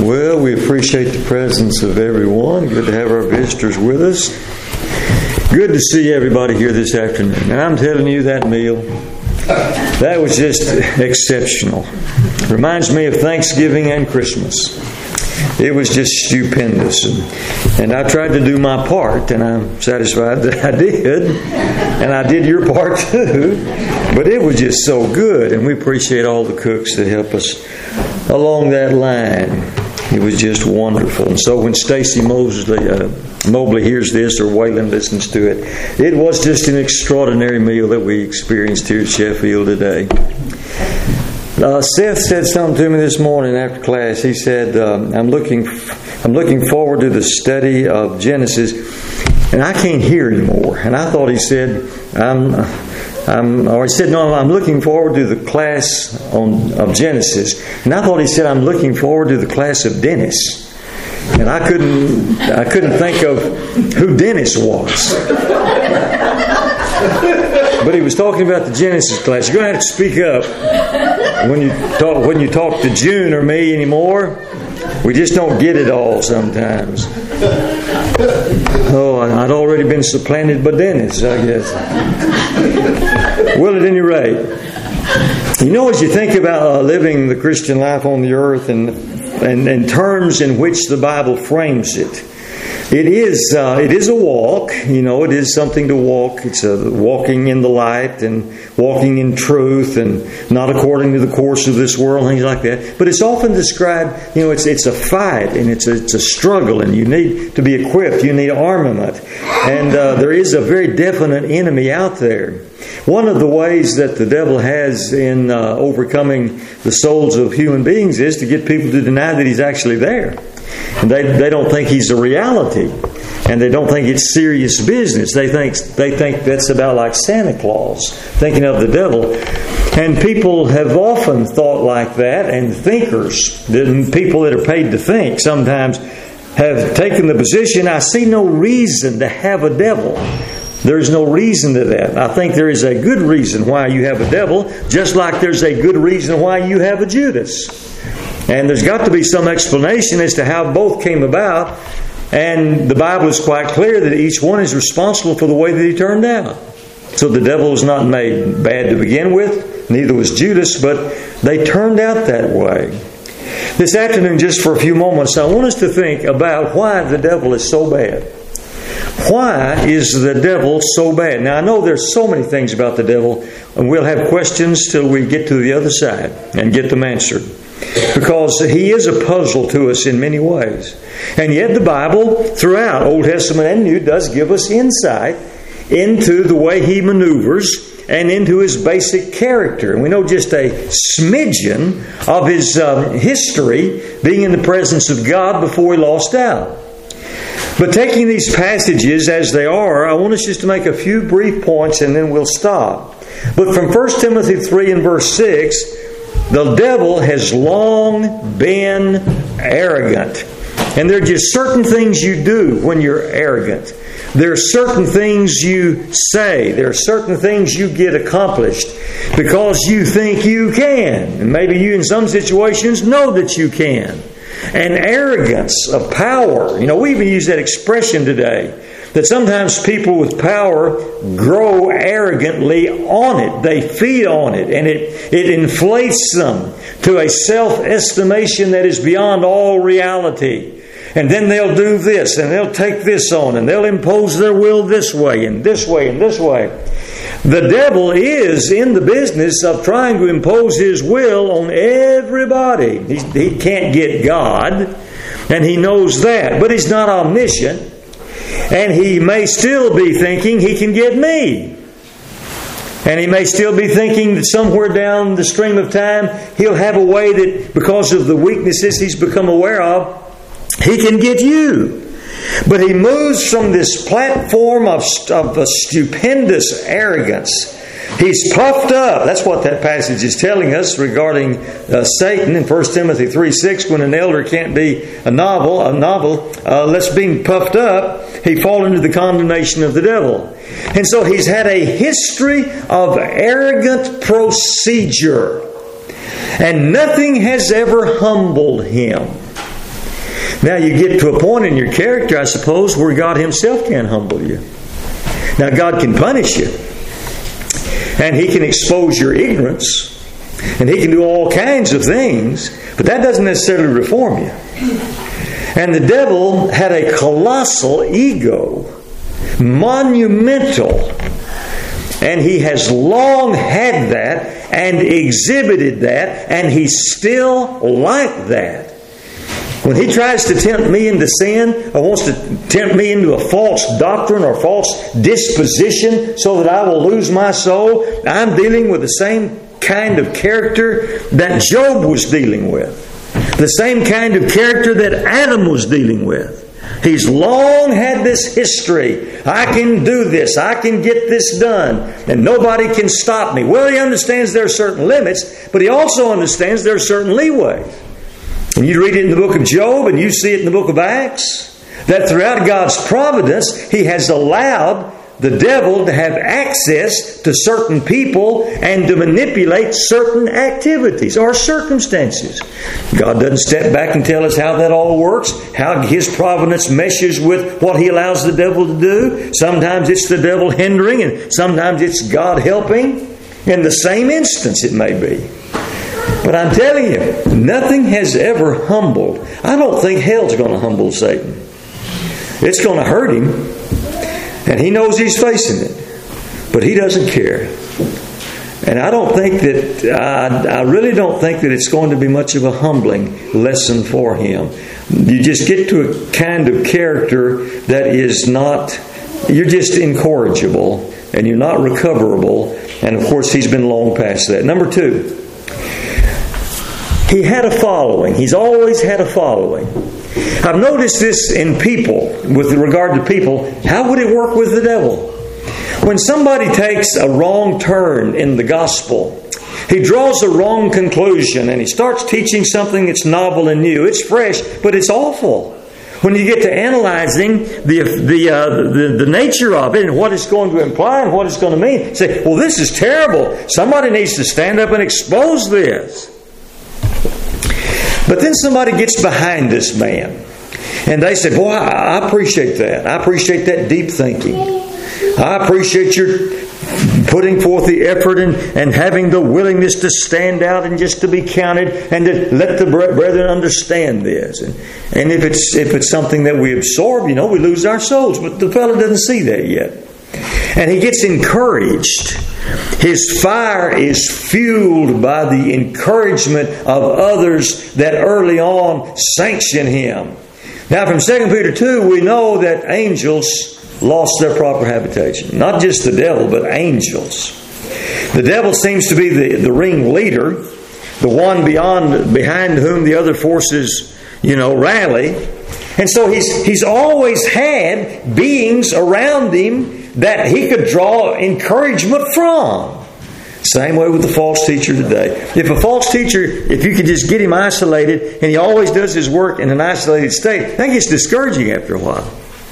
Well, we appreciate the presence of everyone. Good to have our visitors with us. Good to see everybody here this afternoon. And I'm telling you, that meal, that was just exceptional. Reminds me of Thanksgiving and Christmas. It was just stupendous. And I tried to do my part, and I'm satisfied that I did. And I did your part too. But it was just so good. And we appreciate all the cooks that help us along that line. It was just wonderful. And so when Stacy Mobley hears this, or Waylon listens to it, it was just an extraordinary meal that we experienced here at Sheffield today. Seth said something to me this morning after class. He said, I'm looking forward to the study of Genesis, and I can't hear anymore. And I thought he said, I'm looking forward to the class of Genesis. And I thought he said, I'm looking forward to the class of Dennis. And I couldn't think of who Dennis was. But he was talking about the Genesis class. You're going to have to speak up when you talk to June or me anymore. We just don't get it all sometimes. Oh, I'd already been supplanted by Dennis, I guess. Well, at any rate, as you think about living the Christian life on the earth and terms in which the Bible frames it, it is a walk. It is something to walk. It's walking in the light and walking in truth and not according to the course of this world, things like that. But it's often described, it's a fight and it's a struggle, and you need to be equipped. You need armament. And there is a very definite enemy out there. One of the ways that the devil has in overcoming the souls of human beings is to get people to deny that he's actually there. And they don't think he's a reality. And they don't think it's serious business. They think that's about like Santa Claus, thinking of the devil. And people have often thought like that, and thinkers, people that are paid to think, sometimes have taken the position, I see no reason to have a devil. There's no reason to that. I think there is a good reason why you have a devil, just like there's a good reason why you have a Judas. And there's got to be some explanation as to how both came about. And the Bible is quite clear that each one is responsible for the way that he turned out. So the devil was not made bad to begin with, neither was Judas, but they turned out that way. This afternoon, just for a few moments, I want us to think about why the devil is so bad. Why is the devil so bad? Now, I know there's so many things about the devil, and we'll have questions till we get to the other side and get them answered. Because he is a puzzle to us in many ways. And yet the Bible, throughout Old Testament and New, does give us insight into the way he maneuvers and into his basic character. And we know just a smidgen of his history, being in the presence of God before he lost out. But taking these passages as they are, I want us just to make a few brief points and then we'll stop. But from 1 Timothy 3 and verse 6, the devil has long been arrogant. And there are just certain things you do when you're arrogant. There are certain things you say. There are certain things you get accomplished because you think you can. And maybe you in some situations know that you can. And arrogance of power. We even use that expression today. That sometimes people with power grow arrogantly on it. They feed on it. And it inflates them to a self-estimation that is beyond all reality. And then they'll do this, and they'll take this on, and they'll impose their will this way, and this way, and this way. The devil is in the business of trying to impose his will on everybody. He can't get God, and he knows that. But he's not omniscient. And he may still be thinking he can get me. And he may still be thinking that somewhere down the stream of time, he'll have a way that because of the weaknesses he's become aware of, he can get you. But he moves from this platform of a stupendous arrogance. He's puffed up. That's what that passage is telling us regarding Satan in 1 Timothy 3:6. When an elder can't be a novel, lest being puffed up, he fall into the condemnation of the devil. And so he's had a history of arrogant procedure. And nothing has ever humbled him. Now you get to a point in your character, I suppose, where God Himself can humble you. Now God can punish you. And He can expose your ignorance. And He can do all kinds of things. But that doesn't necessarily reform you. And the devil had a colossal ego. Monumental. And he has long had that and exhibited that. And he's still like that. When he tries to tempt me into sin, or wants to tempt me into a false doctrine or false disposition so that I will lose my soul, I'm dealing with the same kind of character that Job was dealing with. The same kind of character that Adam was dealing with. He's long had this history. I can do this. I can get this done. And nobody can stop me. Well, he understands there are certain limits, but he also understands there are certain leeways. And you read it in the book of Job, and you see it in the book of Acts, that throughout God's providence, He has allowed the devil to have access to certain people and to manipulate certain activities or circumstances. God doesn't step back and tell us how that all works, how His providence meshes with what He allows the devil to do. Sometimes it's the devil hindering, and sometimes it's God helping. In the same instance it may be. But I'm telling you, nothing has ever humbled. I don't think hell's going to humble Satan. It's going to hurt him. And he knows he's facing it. But he doesn't care. And I don't think that, I really don't think that it's going to be much of a humbling lesson for him. You just get to a kind of character that is not, you're just incorrigible. And you're not recoverable. And of course, he's been long past that. Number 2. He had a following. He's always had a following. I've noticed this in people, with regard to people. How would it work with the devil? When somebody takes a wrong turn in the gospel, he draws a wrong conclusion and he starts teaching something that's novel and new. It's fresh, but it's awful. When you get to analyzing the nature of it and what it's going to imply and what it's going to mean, you say, well, this is terrible. Somebody needs to stand up and expose this. But then somebody gets behind this man. And they say, boy, I appreciate that. I appreciate that deep thinking. I appreciate your putting forth the effort and having the willingness to stand out and just to be counted and to let the brethren understand this. And if it's something that we absorb, we lose our souls. But the fellow doesn't see that yet. And he gets encouraged. His fire is fueled by the encouragement of others that early on sanction him. Now from 2 Peter 2, we know that angels lost their proper habitation. Not just the devil, but angels. The devil seems to be the ringleader, the one behind whom the other forces, rally. And so he's always had beings around him that he could draw encouragement from. Same way with the false teacher today. If a false teacher, if you could just get him isolated, and he always does his work in an isolated state, that gets discouraging after a while.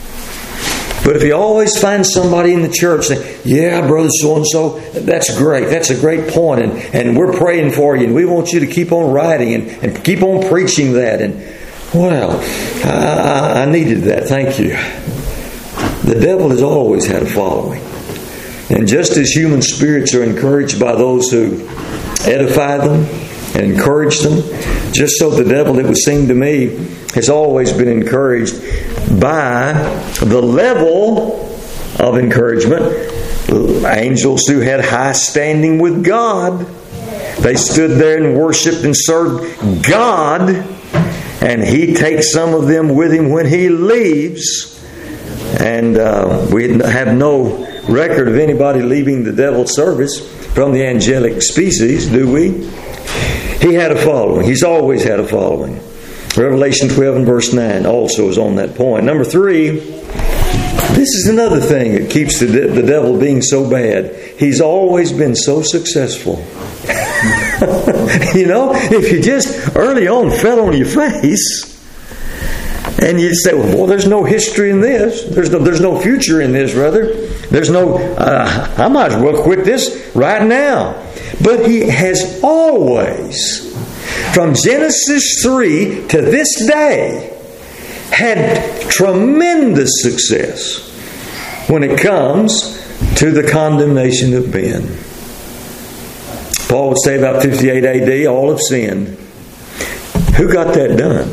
But if he always finds somebody in the church saying, yeah, brother so-and-so, that's great. That's a great point. And we're praying for you. And we want you to keep on writing and keep on preaching that. And, well, I needed that. Thank you. The devil has always had a following. And just as human spirits are encouraged by those who edify them and encourage them, just so the devil, it would seem to me, has always been encouraged by the level of encouragement. Angels who had high standing with God, they stood there and worshiped and served God, and He takes some of them with Him when He leaves. And we have no record of anybody leaving the devil's service from the angelic species, do we? He had a following. He's always had a following. Revelation 12 and verse 9 also is on that point. Number 3, this is another thing that keeps the devil being so bad. He's always been so successful. If you just early on fell on your face, and you'd say, well, there's no history in this. There's no future in this, rather. There's no, I might as well quit this right now. But he has always, from Genesis 3 to this day, had tremendous success when it comes to the condemnation of men. Paul would say about 58 AD, all have sinned. Who got that done?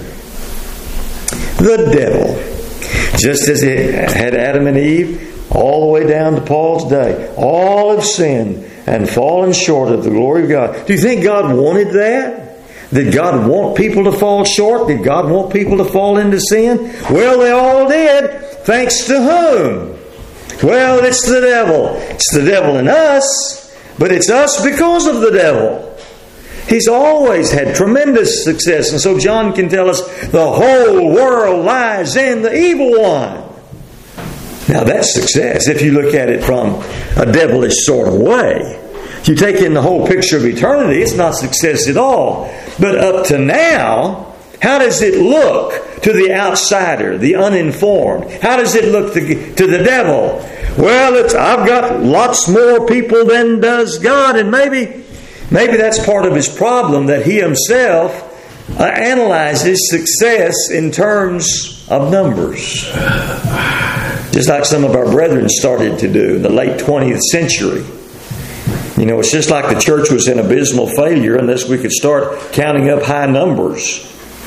The devil. Just as it had Adam and Eve, all the way down to Paul's day. All have sinned and fallen short of the glory of God. Do you think God wanted that? Did God want people to fall short? Did God want people to fall into sin? Well, they all did. Thanks to whom? Well, it's the devil. It's the devil in us, but it's us because of the devil. He's always had tremendous success. And so John can tell us the whole world lies in the evil one. Now that's success if you look at it from a devilish sort of way. If you take in the whole picture of eternity, it's not success at all. But up to now, how does it look to the outsider, the uninformed? How does it look to the devil? Well, I've got lots more people than does God, and maybe that's part of his problem, that he himself analyzes success in terms of numbers. Just like some of our brethren started to do in the late 20th century. You know, it's just like the church was in abysmal failure unless we could start counting up high numbers.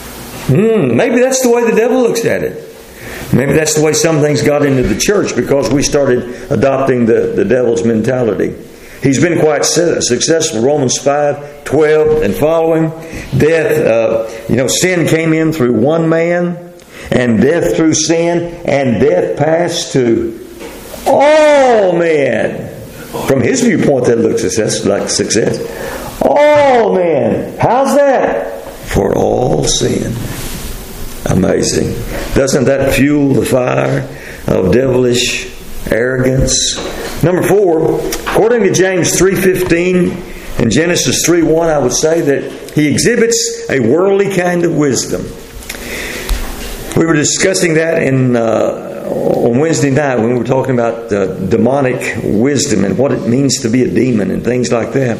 Maybe that's the way the devil looks at it. Maybe that's the way some things got into the church, because we started adopting the devil's mentality. He's been quite successful. Romans 5:12 and following. Death, sin came in through one man, and death through sin, and death passed to all men. From his viewpoint, that looks like success. All men. How's that? For all sin. Amazing. Doesn't that fuel the fire of devilish arrogance? Number 4, according to James 3:15 and Genesis 3:1, I would say that he exhibits a worldly kind of wisdom. We were discussing that on Wednesday night when we were talking about demonic wisdom and what it means to be a demon and things like that.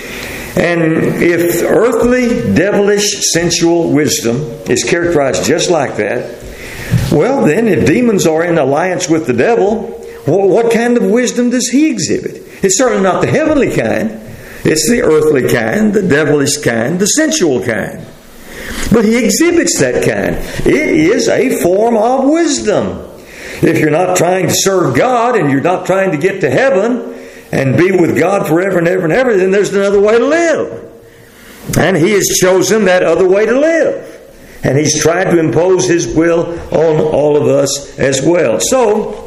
And if earthly, devilish, sensual wisdom is characterized just like that, well then, if demons are in alliance with the devil, what kind of wisdom does he exhibit? It's certainly not the heavenly kind. It's the earthly kind, the devilish kind, the sensual kind. But he exhibits that kind. It is a form of wisdom. If you're not trying to serve God and you're not trying to get to heaven and be with God forever and ever and ever, then there's another way to live. And he has chosen that other way to live. And he's tried to impose his will on all of us as well. So,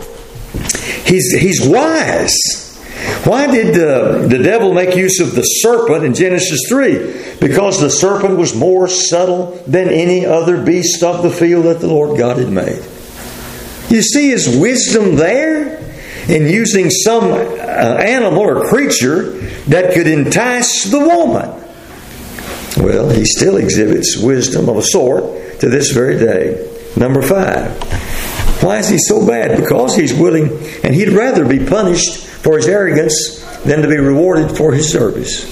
he's wise. Why did the devil make use of the serpent in Genesis 3? Because the serpent was more subtle than any other beast of the field that the Lord God had made. You see his wisdom there in using some animal or creature that could entice the woman. Well, he still exhibits wisdom of a sort to this very day. Number 5. Why is he so bad? Because he's willing, and he'd rather be punished for his arrogance than to be rewarded for his service.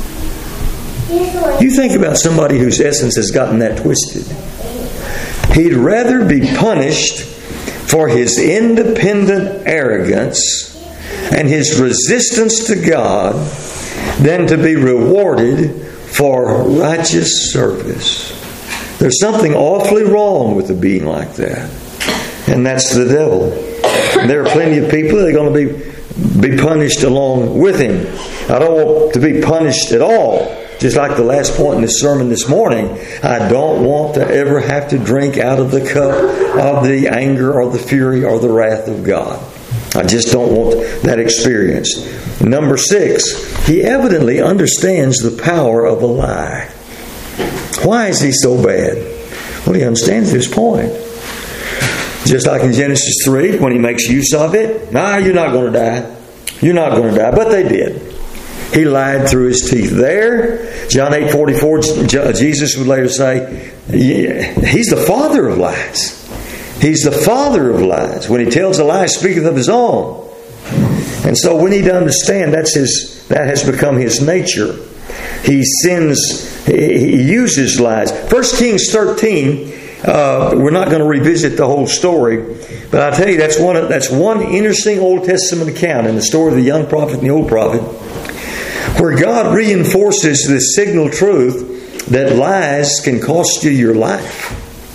You think about somebody whose essence has gotten that twisted. He'd rather be punished for his independent arrogance and his resistance to God than to be rewarded for righteous service. There's something awfully wrong with a being like that. And that's the devil. There are plenty of people that are going to be punished along with him. I don't want to be punished at all. Just like the last point in this sermon this morning, I don't want to ever have to drink out of the cup of the anger or the fury or the wrath of God. I just don't want that experience. Number 6, he evidently understands the power of a lie. Why is he so bad? Well, he understands this point. Just like in Genesis 3, when he makes use of it, you're not going to die. You're not going to die. But they did. He lied through his teeth there. John 8:44, Jesus would later say, he's the father of lies. He's the father of lies. When he tells a lie, he speaketh of his own. And so we need to understand that has become his nature. He sins, he uses lies. 1 Kings 13 we're not going to revisit the whole story, but I tell you, that's one interesting Old Testament account in the story of the young prophet and the old prophet, where God reinforces this signal truth that lies can cost you your life.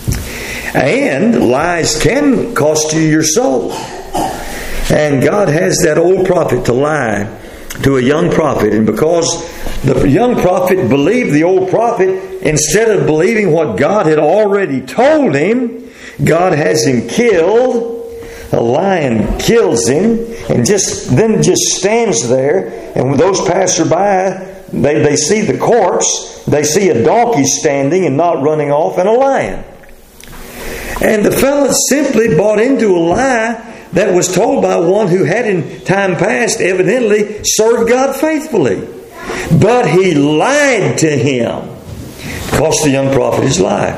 And lies can cost you your soul. And God has that old prophet to lie to a young prophet. And because the young prophet believed the old prophet, instead of believing what God had already told him, God has him killed. A lion kills him and then stands there. And when those passerby, they see the corpse. They see a donkey standing and not running off, and a lion. And the fellow simply bought into a lie that was told by one who had in time past evidently served God faithfully. But he lied to him. It cost the young prophet his life.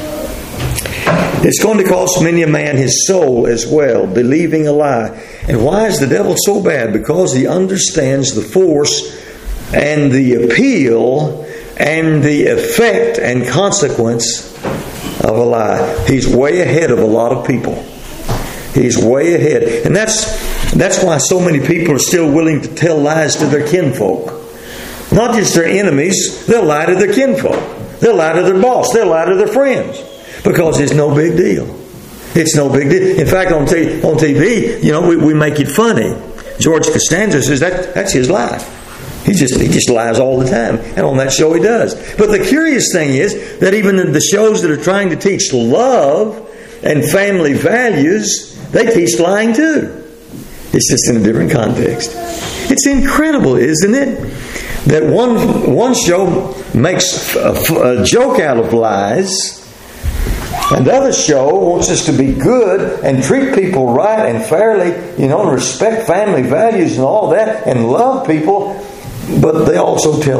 It's going to cost many a man his soul as well, believing a lie. And why is the devil so bad? Because he understands the force and the appeal and the effect and consequence of a lie. He's way ahead of a lot of people. He's way ahead. And that's why so many people are still willing to tell lies to their kinfolk. Not just their enemies, they'll lie to their kinfolk. They'll lie to their boss. They'll lie to their friends. Because it's no big deal. It's no big deal. In fact, on TV, we make it funny. George Costanza says that's his life. He just lies all the time. And on that show he does. But the curious thing is that even the shows that are trying to teach love and family values, they teach lying too. It's just in a different context. It's incredible, isn't it? That one show makes a joke out of lies. Another show wants us to be good and treat people right and fairly, and respect family values and all that and love people, but they also tell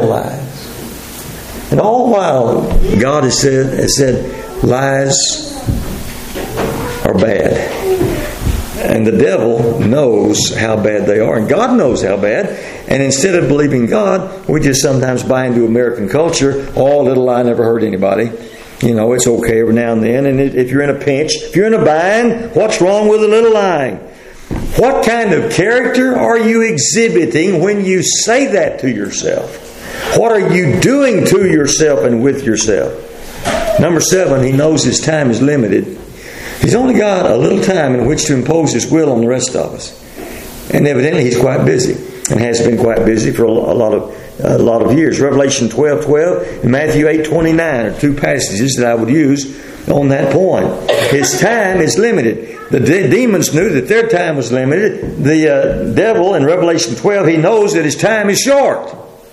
lies. And all the while, God has said lies are bad. And the devil knows how bad they are. And God knows how bad. And instead of believing God, we just sometimes buy into American culture. Oh, little lie never hurt anybody. It's okay every now and then. And if you're in a pinch, if you're in a bind, what's wrong with a little lying? What kind of character are you exhibiting when you say that to yourself? What are you doing to yourself and with yourself? Number 7, he knows his time is limited. He's only got a little time in which to impose his will on the rest of us. And evidently he's quite busy and has been quite busy for a lot of years. Revelation 12:12 and Matthew 8:29 are two passages that I would use on that point. His time is limited. The demons knew that their time was limited. The devil in Revelation 12, he knows that his time is short.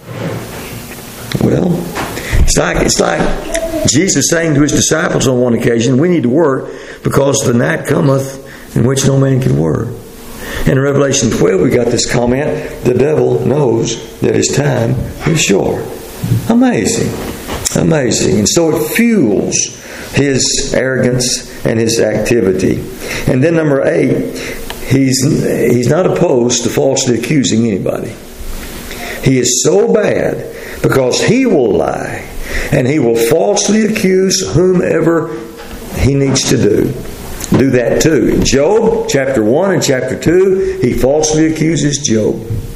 Well, it's like Jesus saying to his disciples on one occasion, we need to work because the night cometh in which no man can work. In Revelation 12, we got this comment, the devil knows that his time is short. Amazing. Amazing. And so it fuels his arrogance and his activity. And then number 8, he's not opposed to falsely accusing anybody. He is so bad because he will lie and he will falsely accuse whomever he needs to do that too. In Job, chapter 1 and chapter 2, he falsely accuses Job.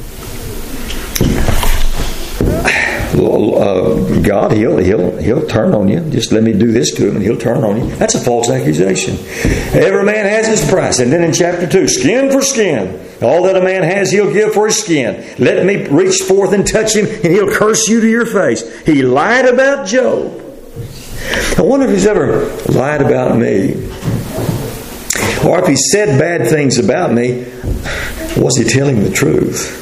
God, he'll turn on you. Just let me do this to him and he'll turn on you. That's a false accusation. Every man has his price. And then in chapter 2, skin for skin. All that a man has, he'll give for his skin. Let me reach forth and touch him and he'll curse you to your face. He lied about Job. I wonder if he's ever lied about me. Or if he said bad things about me, was he telling the truth?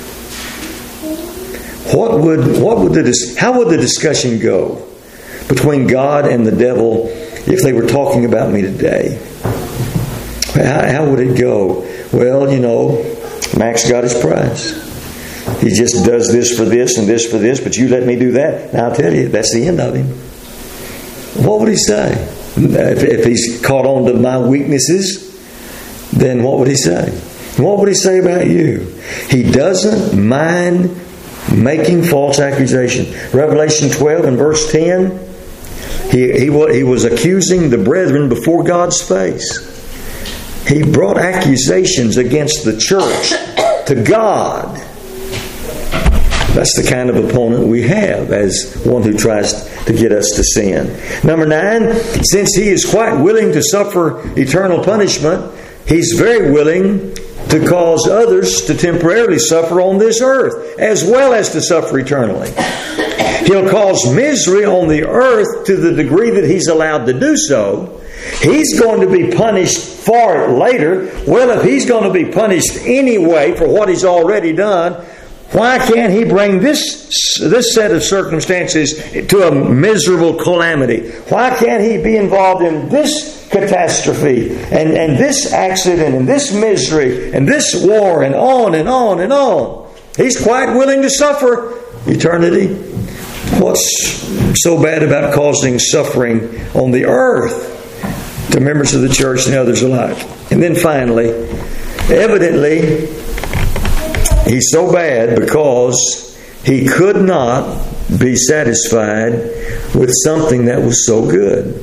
How would the discussion go between God and the devil if they were talking about me today? How would it go? Well, Max got his price. He just does this for this and this for this, but you let me do that. Now I'll tell you, that's the end of him. What would he say? If he's caught on to my weaknesses, then what would he say? What would he say about you? He doesn't mind making false accusation. Revelation 12 and verse 10, He was accusing the brethren before God's face. He brought accusations against the church to God. That's the kind of opponent we have as one who tries to get us to sin. Number 9, since He is quite willing to suffer eternal punishment, He's very willing to cause others to temporarily suffer on this earth, as well as to suffer eternally. He'll cause misery on the earth to the degree that He's allowed to do so. He's going to be punished for it later. Well, if He's going to be punished anyway for what He's already done, why can't He bring this set of circumstances to a miserable calamity? Why can't He be involved in this catastrophe and this accident and this misery and this war and on and on and on? He's quite willing to suffer eternity. What's so bad about causing suffering on the earth to members of the church and others alike? And then finally, evidently, He's so bad because He could not be satisfied with something that was so good.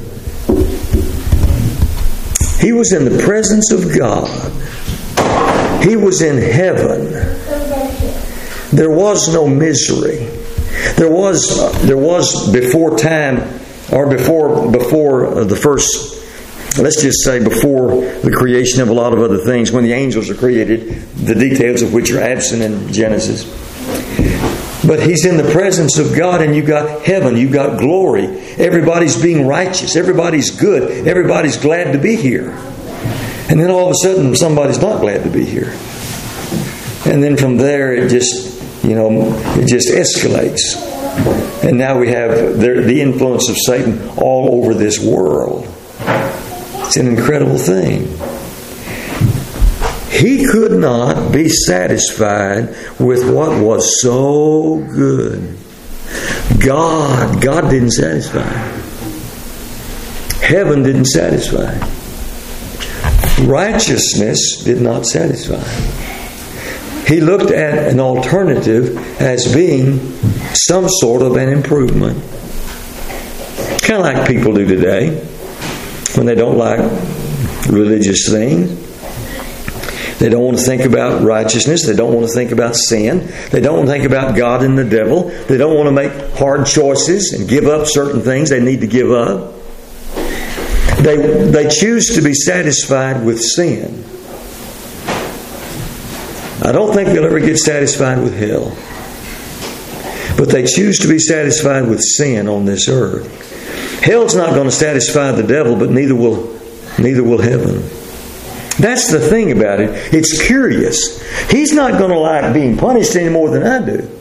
He was in the presence of God. He was in heaven. There was no misery. There was before time, or before the first, let's just say before the creation of a lot of other things, when the angels are created, the details of which are absent in Genesis. But He's in the presence of God, and you got heaven, you got glory. Everybody's being righteous. Everybody's good. Everybody's glad to be here. And then all of a sudden, somebody's not glad to be here. And then from there, it just escalates. And now we have the influence of Satan all over this world. It's an incredible thing. He could not be satisfied with what was so good. God didn't satisfy. Heaven didn't satisfy. Righteousness did not satisfy. He looked at an alternative as being some sort of an improvement. Kind of like people do today when they don't like religious things. They don't want to think about righteousness. They don't want to think about sin. They don't want to think about God and the devil. They don't want to make hard choices and give up certain things they need to give up. They choose to be satisfied with sin. I don't think they'll ever get satisfied with hell. But they choose to be satisfied with sin on this earth. Hell's not going to satisfy the devil, but neither will heaven. That's the thing about it. It's curious. He's not going to like being punished any more than I do.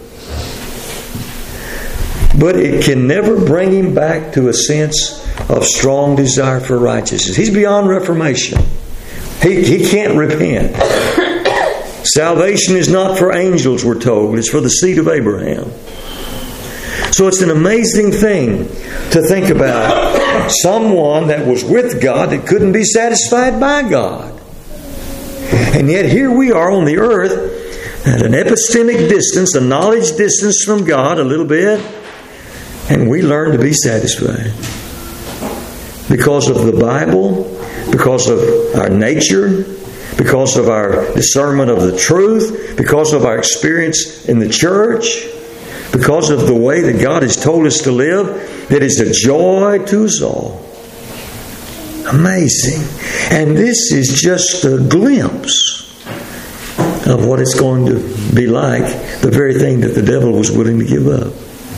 But it can never bring him back to a sense of strong desire for righteousness. He's beyond reformation. He can't repent. Salvation is not for angels, we're told. It's for the seed of Abraham. So it's an amazing thing to think about someone that was with God that couldn't be satisfied by God. And yet here we are on the earth at an epistemic distance, a knowledge distance from God a little bit, and we learn to be satisfied. Because of the Bible, because of our nature, because of our discernment of the truth, because of our experience in the church, because of the way that God has told us to live, it is a joy to us all. Amazing. And this is just a glimpse of what it's going to be like, the very thing that the devil was willing to give up.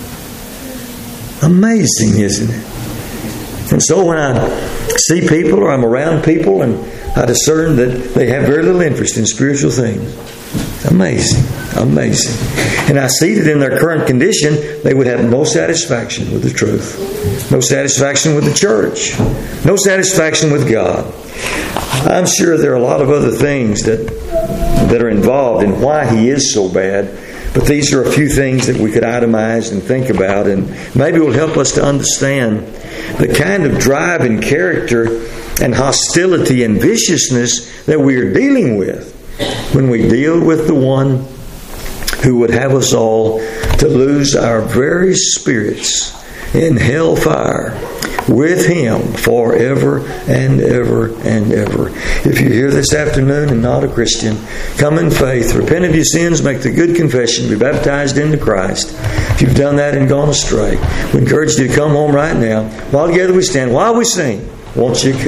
Amazing, isn't it? And so when I see people or I'm around people and I discern that they have very little interest in spiritual things. Amazing. Amazing. And I see that in their current condition, they would have no satisfaction with the truth. No satisfaction with the church. No satisfaction with God. I'm sure there are a lot of other things that are involved in why He is so bad. But these are a few things that we could itemize and think about. And maybe it will help us to understand the kind of drive and character and hostility and viciousness that we are dealing with when we deal with the one who would have us all to lose our very spirits in hellfire with Him forever and ever and ever. If you're here this afternoon and not a Christian, come in faith, repent of your sins, make the good confession, be baptized into Christ. If you've done that and gone astray, we encourage you to come home right now. While together we stand, while we sing, won't you come?